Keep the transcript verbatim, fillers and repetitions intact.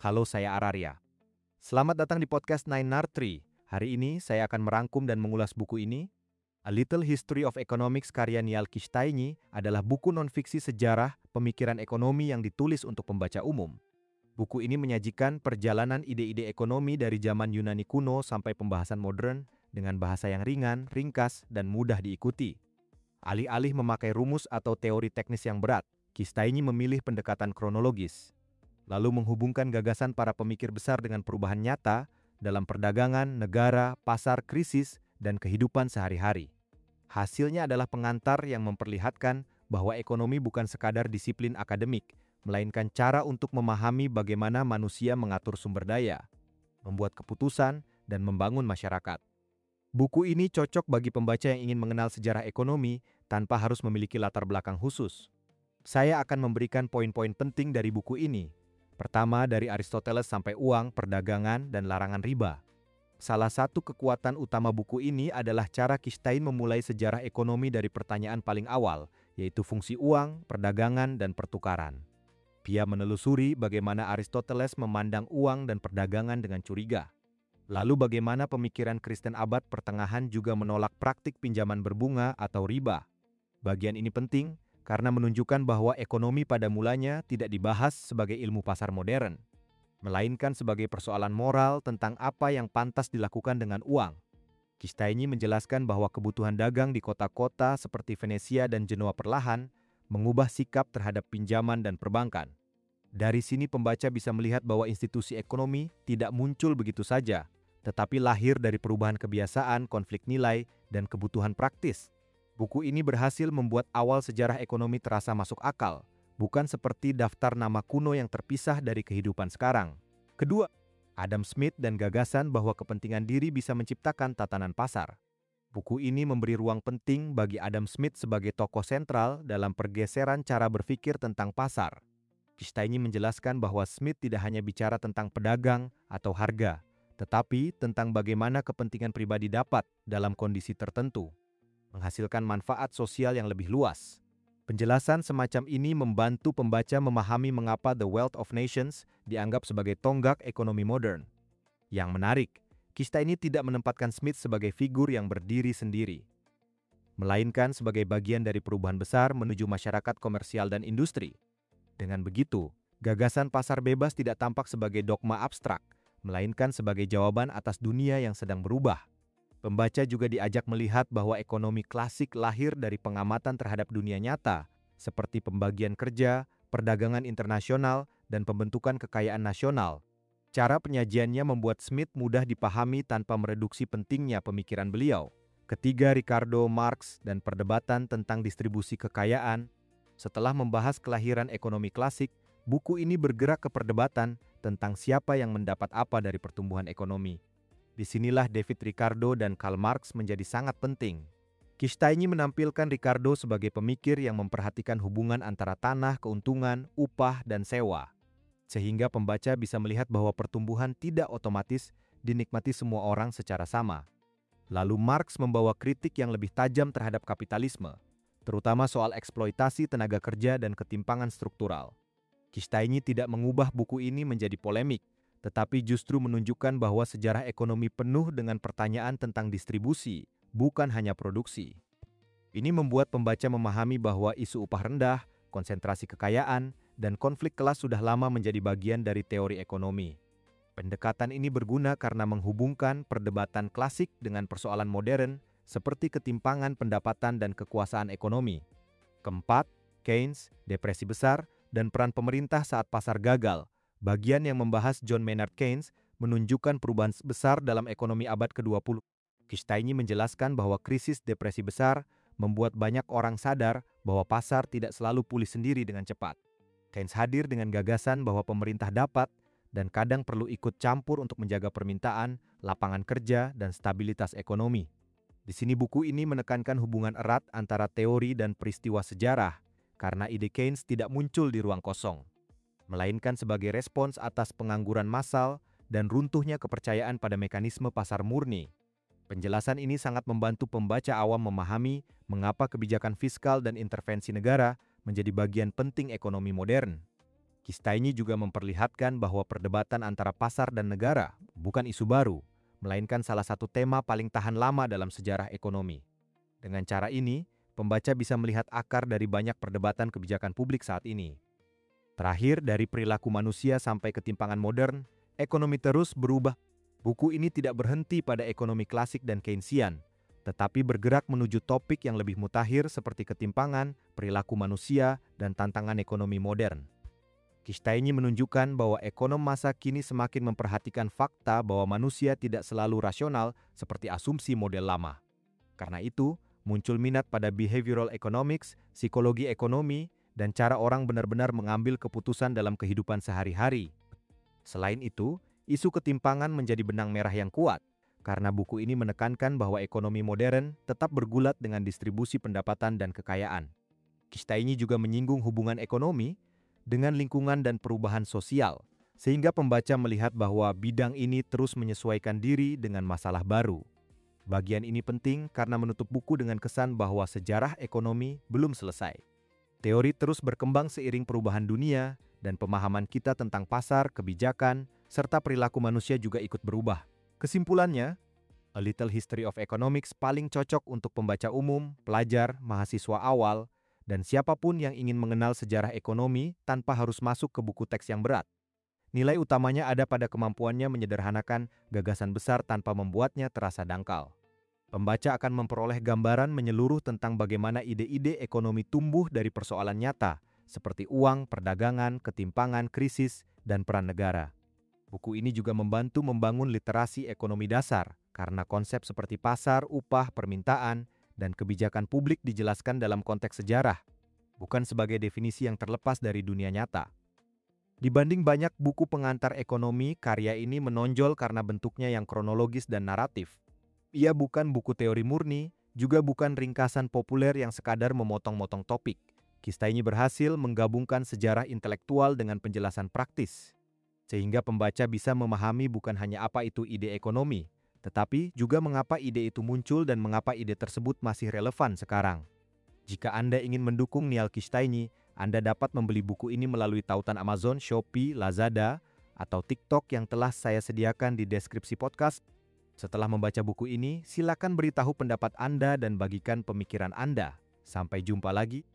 Halo, saya Araria. Selamat datang di podcast Nine Nartri. Hari ini saya akan merangkum dan mengulas buku ini. A Little History of Economics karya Niall Quistaigne adalah buku non-fiksi sejarah pemikiran ekonomi yang ditulis untuk pembaca umum. Buku ini menyajikan perjalanan ide-ide ekonomi dari zaman Yunani kuno sampai pembahasan modern dengan bahasa yang ringan, ringkas, dan mudah diikuti. Alih-alih memakai rumus atau teori teknis yang berat, Quistaigne memilih pendekatan kronologis, lalu menghubungkan gagasan para pemikir besar dengan perubahan nyata dalam perdagangan, negara, pasar, krisis, dan kehidupan sehari-hari. Hasilnya adalah pengantar yang memperlihatkan bahwa ekonomi bukan sekadar disiplin akademik, melainkan cara untuk memahami bagaimana manusia mengatur sumber daya, membuat keputusan, dan membangun masyarakat. Buku ini cocok bagi pembaca yang ingin mengenal sejarah ekonomi tanpa harus memiliki latar belakang khusus. Saya akan memberikan poin-poin penting dari buku ini. Pertama, dari Aristoteles sampai uang, perdagangan, dan larangan riba. Salah satu kekuatan utama buku ini adalah cara Quistaigne memulai sejarah ekonomi dari pertanyaan paling awal, yaitu fungsi uang, perdagangan, dan pertukaran. Dia menelusuri bagaimana Aristoteles memandang uang dan perdagangan dengan curiga. Lalu bagaimana pemikiran Kristen abad pertengahan juga menolak praktik pinjaman berbunga atau riba. Bagian ini penting karena menunjukkan bahwa ekonomi pada mulanya tidak dibahas sebagai ilmu pasar modern, melainkan sebagai persoalan moral tentang apa yang pantas dilakukan dengan uang. Quistaigne menjelaskan bahwa kebutuhan dagang di kota-kota seperti Venesia dan Genoa perlahan mengubah sikap terhadap pinjaman dan perbankan. Dari sini pembaca bisa melihat bahwa institusi ekonomi tidak muncul begitu saja, tetapi lahir dari perubahan kebiasaan, konflik nilai, dan kebutuhan praktis. Buku ini berhasil membuat awal sejarah ekonomi terasa masuk akal, bukan seperti daftar nama kuno yang terpisah dari kehidupan sekarang. Kedua, Adam Smith dan gagasan bahwa kepentingan diri bisa menciptakan tatanan pasar. Buku ini memberi ruang penting bagi Adam Smith sebagai tokoh sentral dalam pergeseran cara berpikir tentang pasar. Quistaigne menjelaskan bahwa Smith tidak hanya bicara tentang pedagang atau harga, tetapi tentang bagaimana kepentingan pribadi dapat dalam kondisi tertentu menghasilkan manfaat sosial yang lebih luas. Penjelasan semacam ini membantu pembaca memahami mengapa The Wealth of Nations dianggap sebagai tonggak ekonomi modern. Yang menarik, Quistaigne tidak menempatkan Smith sebagai figur yang berdiri sendiri, melainkan sebagai bagian dari perubahan besar menuju masyarakat komersial dan industri. Dengan begitu, gagasan pasar bebas tidak tampak sebagai dogma abstrak, melainkan sebagai jawaban atas dunia yang sedang berubah. Pembaca juga diajak melihat bahwa ekonomi klasik lahir dari pengamatan terhadap dunia nyata, seperti pembagian kerja, perdagangan internasional, dan pembentukan kekayaan nasional. Cara penyajiannya membuat Smith mudah dipahami tanpa mereduksi pentingnya pemikiran beliau. Ketiga, Ricardo Marx dan perdebatan tentang distribusi kekayaan. Setelah membahas kelahiran ekonomi klasik, buku ini bergerak ke perdebatan tentang siapa yang mendapat apa dari pertumbuhan ekonomi. Disinilah David Ricardo dan Karl Marx menjadi sangat penting. Quistaigne menampilkan Ricardo sebagai pemikir yang memperhatikan hubungan antara tanah, keuntungan, upah, dan sewa, sehingga pembaca bisa melihat bahwa pertumbuhan tidak otomatis dinikmati semua orang secara sama. Lalu Marx membawa kritik yang lebih tajam terhadap kapitalisme, terutama soal eksploitasi tenaga kerja dan ketimpangan struktural. Quistaigne tidak mengubah buku ini menjadi polemik, tetapi justru menunjukkan bahwa sejarah ekonomi penuh dengan pertanyaan tentang distribusi, bukan hanya produksi. Ini membuat pembaca memahami bahwa isu upah rendah, konsentrasi kekayaan, dan konflik kelas sudah lama menjadi bagian dari teori ekonomi. Pendekatan ini berguna karena menghubungkan perdebatan klasik dengan persoalan modern seperti ketimpangan pendapatan dan kekuasaan ekonomi. Keempat, Keynes, depresi besar, dan peran pemerintah saat pasar gagal. Bagian yang membahas John Maynard Keynes menunjukkan perubahan besar dalam ekonomi abad ke dua puluh. Quistaigne menjelaskan bahwa krisis depresi besar membuat banyak orang sadar bahwa pasar tidak selalu pulih sendiri dengan cepat. Keynes hadir dengan gagasan bahwa pemerintah dapat dan kadang perlu ikut campur untuk menjaga permintaan, lapangan kerja, dan stabilitas ekonomi. Di sini buku ini menekankan hubungan erat antara teori dan peristiwa sejarah, karena ide Keynes tidak muncul di ruang kosong, melainkan sebagai respons atas pengangguran massal dan runtuhnya kepercayaan pada mekanisme pasar murni. Penjelasan ini sangat membantu pembaca awam memahami mengapa kebijakan fiskal dan intervensi negara menjadi bagian penting ekonomi modern. Kistaini juga memperlihatkan bahwa perdebatan antara pasar dan negara bukan isu baru, melainkan salah satu tema paling tahan lama dalam sejarah ekonomi. Dengan cara ini, pembaca bisa melihat akar dari banyak perdebatan kebijakan publik saat ini. Terakhir, dari perilaku manusia sampai ketimpangan modern, ekonomi terus berubah. Buku ini tidak berhenti pada ekonomi klasik dan Keynesian, tetapi bergerak menuju topik yang lebih mutakhir seperti ketimpangan, perilaku manusia, dan tantangan ekonomi modern. Kistaini menunjukkan bahwa ekonom masa kini semakin memperhatikan fakta bahwa manusia tidak selalu rasional seperti asumsi model lama. Karena itu, muncul minat pada behavioral economics, psikologi ekonomi, dan cara orang benar-benar mengambil keputusan dalam kehidupan sehari-hari. Selain itu, isu ketimpangan menjadi benang merah yang kuat, karena buku ini menekankan bahwa ekonomi modern tetap bergulat dengan distribusi pendapatan dan kekayaan. Kistaini juga menyinggung hubungan ekonomi dengan lingkungan dan perubahan sosial, sehingga pembaca melihat bahwa bidang ini terus menyesuaikan diri dengan masalah baru. Bagian ini penting karena menutup buku dengan kesan bahwa sejarah ekonomi belum selesai. Teori terus berkembang seiring perubahan dunia, dan pemahaman kita tentang pasar, kebijakan, serta perilaku manusia juga ikut berubah. Kesimpulannya, A Little History of Economics paling cocok untuk pembaca umum, pelajar, mahasiswa awal, dan siapapun yang ingin mengenal sejarah ekonomi tanpa harus masuk ke buku teks yang berat. Nilai utamanya ada pada kemampuannya menyederhanakan gagasan besar tanpa membuatnya terasa dangkal. Pembaca akan memperoleh gambaran menyeluruh tentang bagaimana ide-ide ekonomi tumbuh dari persoalan nyata, seperti uang, perdagangan, ketimpangan, krisis, dan peran negara. Buku ini juga membantu membangun literasi ekonomi dasar, karena konsep seperti pasar, upah, permintaan, dan kebijakan publik dijelaskan dalam konteks sejarah, bukan sebagai definisi yang terlepas dari dunia nyata. Dibanding banyak buku pengantar ekonomi, karya ini menonjol karena bentuknya yang kronologis dan naratif. Ia bukan buku teori murni, juga bukan ringkasan populer yang sekadar memotong-motong topik. Kistaini berhasil menggabungkan sejarah intelektual dengan penjelasan praktis, sehingga pembaca bisa memahami bukan hanya apa itu ide ekonomi, tetapi juga mengapa ide itu muncul dan mengapa ide tersebut masih relevan sekarang. Jika Anda ingin mendukung Niall Kistaini, Anda dapat membeli buku ini melalui tautan Amazon, Shopee, Lazada, atau TikTok yang telah saya sediakan di deskripsi podcast. Setelah membaca buku ini, silakan beritahu pendapat Anda dan bagikan pemikiran Anda. Sampai jumpa lagi.